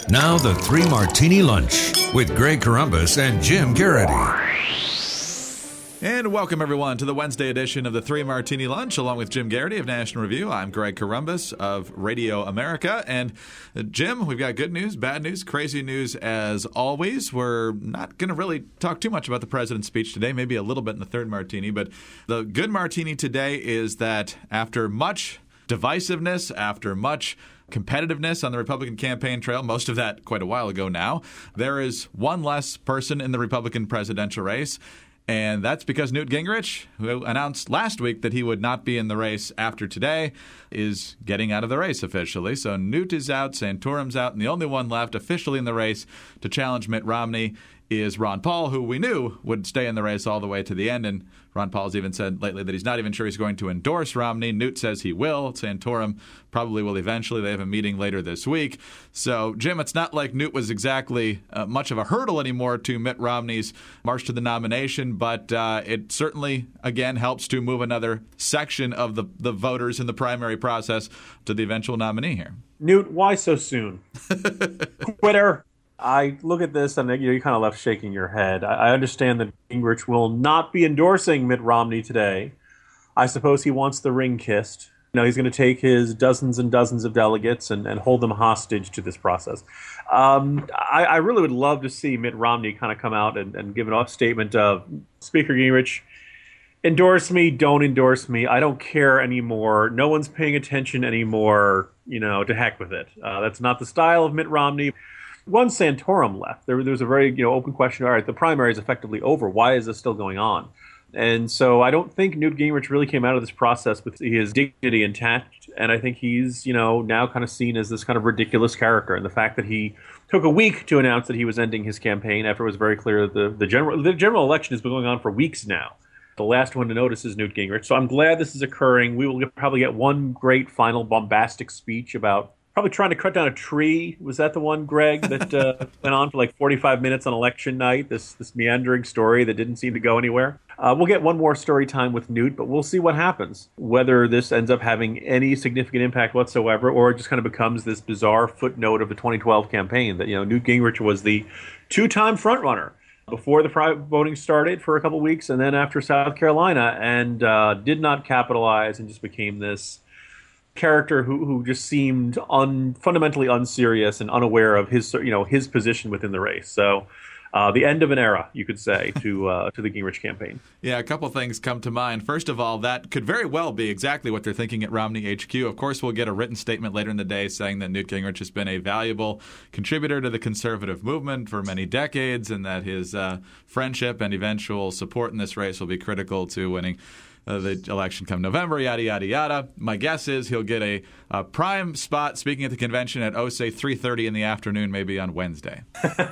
Now the Three Martini Lunch with Greg Corombos and Jim Garrity. And welcome, everyone, to the Wednesday edition of the Three Martini Lunch, along with Jim Garrity of National Review. I'm Greg Corombos of Radio America. And Jim, we've got good news, bad news, crazy news as always. We're not going to really talk too much about the president's speech today, maybe a little bit in the third martini. But the good martini today is that after much divisiveness, after much competitiveness on the Republican campaign trail, most of that quite a while ago now, there is one less person in the Republican presidential race. And that's because Newt Gingrich, who announced last week that he would not be in the race after today, is getting out of the race officially. So Newt is out, Santorum's out, and the only one left officially in the race to challenge Mitt Romney is Ron Paul, who we knew would stay in the race all the way to the end. And Ron Paul's even said lately that he's not even sure he's going to endorse Romney. Newt says he will. Santorum probably will eventually. They have a meeting later this week. So, Jim, it's not like Newt was exactly much of a hurdle anymore to Mitt Romney's march to the nomination, but it certainly, again, helps to move another section of the voters in the primary process to the eventual nominee here. Newt, why so soon? Quitter. I look at this and you kind of left shaking your head. I understand that Gingrich will not be endorsing Mitt Romney today. I suppose he wants the ring kissed. He's going to take his dozens and dozens of delegates and hold them hostage to this process. I really would love to see Mitt Romney kind of come out and give a statement of, Speaker Gingrich, endorse me, don't endorse me. I don't care anymore. No one's paying attention anymore. To heck with it. That's not the style of Mitt Romney. Once Santorum left, there was a very open question. All right, the primary is effectively over. Why is this still going on? And so I don't think Newt Gingrich really came out of this process with his dignity intact. And I think he's now kind of seen as this kind of ridiculous character. And the fact that he took a week to announce that he was ending his campaign after it was very clear that the general election has been going on for weeks now. The last one to notice is Newt Gingrich. So I'm glad this is occurring. We will probably get one great final bombastic speech about probably trying to cut down a tree. Was that the one, Greg, that went on for like 45 minutes on election night? This meandering story that didn't seem to go anywhere. We'll get one more story time with Newt, but we'll see what happens. Whether this ends up having any significant impact whatsoever, or it just kind of becomes this bizarre footnote of the 2012 campaign that Newt Gingrich was the two-time frontrunner before the private voting started for a couple of weeks, and then after South Carolina, and did not capitalize and just became this character who just seemed fundamentally unserious and unaware of his position within the race. So the end of an era, you could say, to the Gingrich campaign. Yeah, a couple things come to mind. First of all, that could very well be exactly what they're thinking at Romney HQ. Of course, we'll get a written statement later in the day saying that Newt Gingrich has been a valuable contributor to the conservative movement for many decades and that his friendship and eventual support in this race will be critical to winning the election come November, yada, yada, yada. My guess is he'll get a prime spot speaking at the convention at, say, 3:30 in the afternoon, maybe on Wednesday.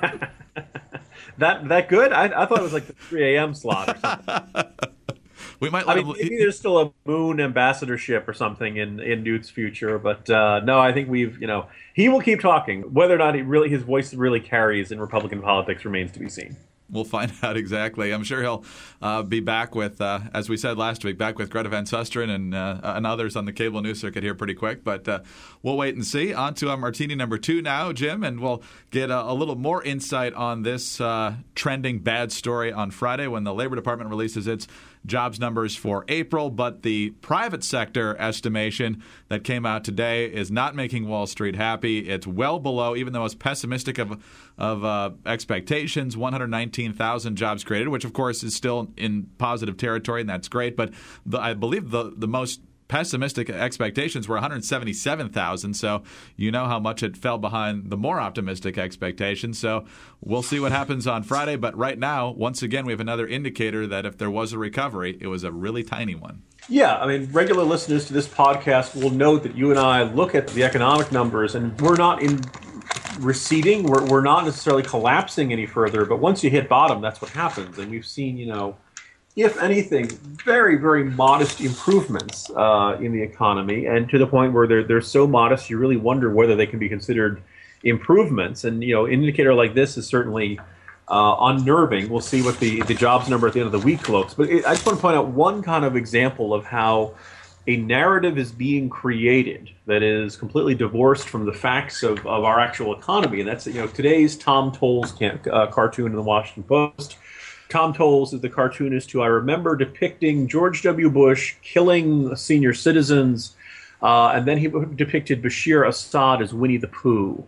That good? I thought it was like the 3 a.m. slot or something. We might maybe there's still a moon ambassadorship or something in Newt's future, but no, I think he will keep talking. Whether or not his voice really carries in Republican politics remains to be seen. We'll find out exactly. I'm sure he'll be back with, as we said last week, back with Greta Van Susteren and others on the cable news circuit here pretty quick. But we'll wait and see. On to our martini number 2 now, Jim, and we'll get a little more insight on this trending bad story on Friday when the Labor Department releases its jobs numbers for April, but the private sector estimation that came out today is not making Wall Street happy. It's well below even the most pessimistic of expectations, 119,000 jobs created, which of course is still in positive territory, and that's great. But I believe the most pessimistic expectations were 177,000, so you know how much it fell behind the more optimistic expectations. So we'll see what happens on Friday. But right now, once again, we have another indicator that if there was a recovery, it was a really tiny one. Yeah, I mean, regular listeners to this podcast will note that you and I look at the economic numbers, and we're not in receding. We're not necessarily collapsing any further, but once you hit bottom, that's what happens. And we've seen, if anything, very, very modest improvements in the economy, and to the point where they're so modest, you really wonder whether they can be considered improvements. And, an indicator like this is certainly unnerving. We'll see what the jobs number at the end of the week looks. But I just want to point out one kind of example of how a narrative is being created that is completely divorced from the facts of our actual economy. And that's, today's Tom Towles cartoon in the Washington Post. Tom Towles is the cartoonist who I remember depicting George W. Bush killing senior citizens, and then he depicted Bashir Assad as Winnie the Pooh.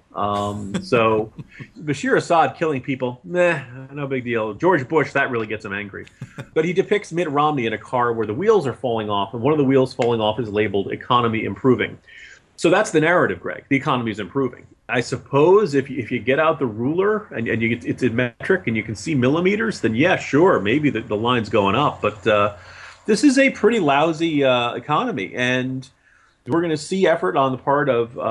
So Bashir Assad killing people, no big deal. George Bush, that really gets him angry. But he depicts Mitt Romney in a car where the wheels are falling off, and one of the wheels falling off is labeled economy improving. So that's the narrative, Greg. The economy is improving. I suppose if you get out the ruler and it's in metric and you can see millimeters, then yeah, sure, maybe the line's going up. But this is a pretty lousy economy, and we're going to see effort on the part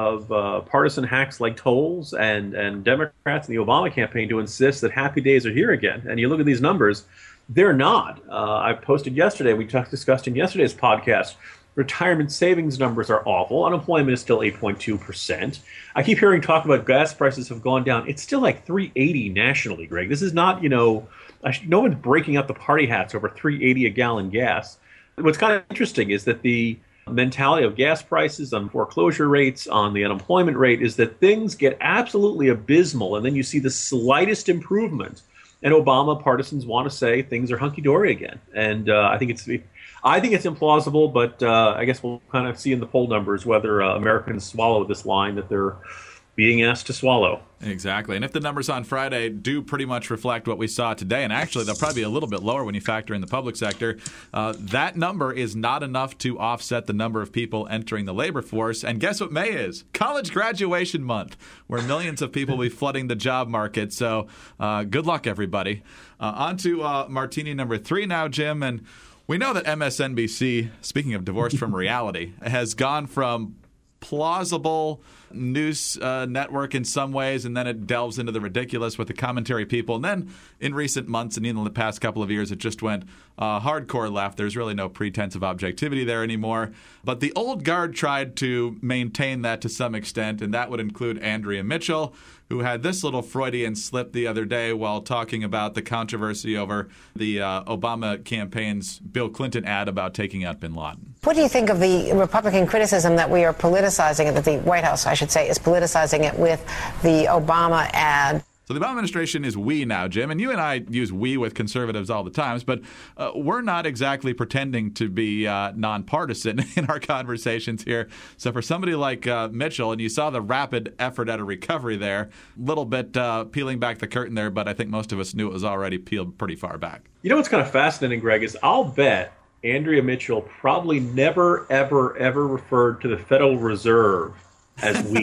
of partisan hacks like Towles and Democrats in the Obama campaign to insist that happy days are here again. And you look at these numbers, they're not. I posted yesterday, we discussed in yesterday's podcast, retirement savings numbers are awful. Unemployment is still 8.2%. I keep hearing talk about gas prices have gone down. It's still like $3.80 nationally, Greg. This is not, no one's breaking up the party hats over $3.80 a gallon gas. What's kind of interesting is that the mentality of gas prices, on foreclosure rates, on the unemployment rate, is that things get absolutely abysmal, and then you see the slightest improvement. And Obama partisans want to say things are hunky-dory again. And I think it's implausible, but I guess we'll kind of see in the poll numbers whether Americans swallow this line that they're being asked to swallow. Exactly. And if the numbers on Friday do pretty much reflect what we saw today, and actually they'll probably be a little bit lower when you factor in the public sector, that number is not enough to offset the number of people entering the labor force. And guess what May is? College graduation month, where millions of people will be flooding the job market. So good luck, everybody. On to martini number 3 now, Jim. And we know that MSNBC, speaking of divorced from reality, has gone from plausible news network in some ways, and then it delves into the ridiculous with the commentary people. And then in recent months and even in the past couple of years, it just went hardcore left. There's really no pretense of objectivity there anymore. But the old guard tried to maintain that to some extent, and that would include Andrea Mitchell, who had this little Freudian slip the other day while talking about the controversy over the Obama campaign's Bill Clinton ad about taking out bin Laden. What do you think of the Republican criticism that we are politicizing it, that the White House, I should say, is politicizing it with the Obama ad? So the Obama administration is we now, Jim, and you and I use we with conservatives all the time, but we're not exactly pretending to be nonpartisan in our conversations here. So for somebody like Mitchell, and you saw the rapid effort at a recovery there, a little bit peeling back the curtain there, but I think most of us knew it was already peeled pretty far back. You know what's kind of fascinating, Greg, is I'll bet Andrea Mitchell probably never, ever, ever referred to the Federal Reserve as we.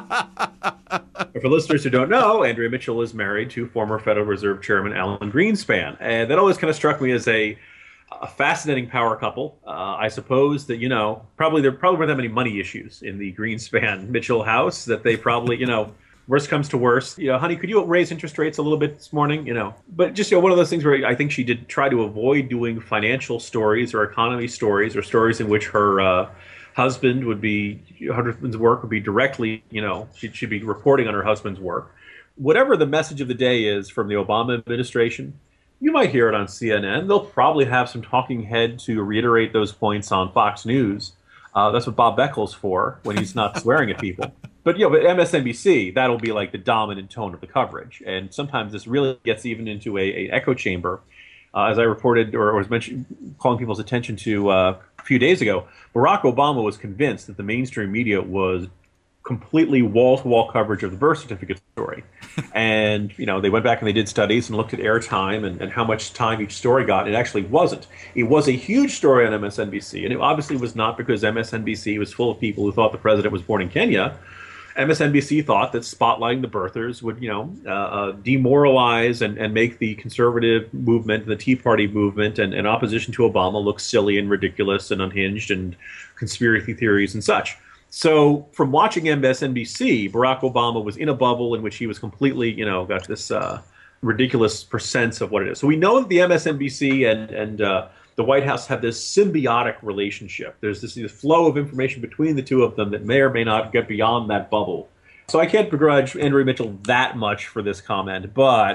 For listeners who don't know, Andrea Mitchell is married to former Federal Reserve Chairman Alan Greenspan. And that always kind of struck me as a fascinating power couple. I suppose that, there probably weren't that many money issues in the Greenspan-Mitchell house that they probably, worst comes to worst. Honey, could you raise interest rates a little bit this morning? But just, one of those things where I think she did try to avoid doing financial stories or economy stories or stories in which her husband's work would be directly, she'd be reporting on her husband's work. Whatever the message of the day is from the Obama administration, you might hear it on CNN. They'll probably have some talking head to reiterate those points on Fox News. That's what Bob Beckles for when he's not swearing at people. But but MSNBC, that'll be like the dominant tone of the coverage. And sometimes this really gets even into an echo chamber. As I reported or was mentioned, calling people's attention to a few days ago, Barack Obama was convinced that the mainstream media was completely wall-to-wall coverage of the birth certificate story. And, they went back and they did studies and looked at airtime and how much time each story got. It actually wasn't. It was a huge story on MSNBC, and it obviously was not because MSNBC was full of people who thought the president was born in Kenya. MSNBC thought that spotlighting the birthers would, demoralize and make the conservative movement, the Tea Party movement, and opposition to Obama look silly and ridiculous and unhinged and conspiracy theories and such. So from watching MSNBC, Barack Obama was in a bubble in which he was completely, got this ridiculous percents of what it is. So we know that the MSNBC and the White House have this symbiotic relationship. There's this flow of information between the two of them that may or may not get beyond that bubble. So I can't begrudge Andrea Mitchell that much for this comment, but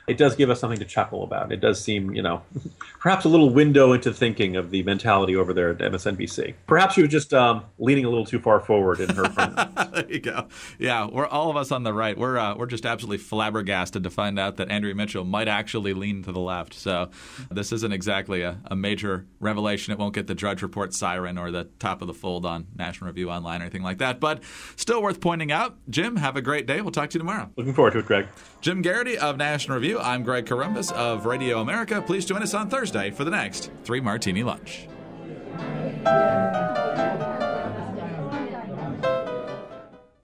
it does give us something to chuckle about. It does seem, perhaps a little window into thinking of the mentality over there at MSNBC. Perhaps she was just leaning a little too far forward in her. There you go. Yeah, we're all of us on the right. We're just absolutely flabbergasted to find out that Andrea Mitchell might actually lean to the left. So this isn't exactly a major revelation. It won't get the Drudge Report siren or the top of the fold on National Review Online or anything like that. But still worth pointing out. Jim, have a great day. We'll talk to you tomorrow. Looking forward to it, Greg. Jim Garrity of National Review. I'm Greg Corombos of Radio America. Please join us on Thursday for the next 3 Martini Lunch.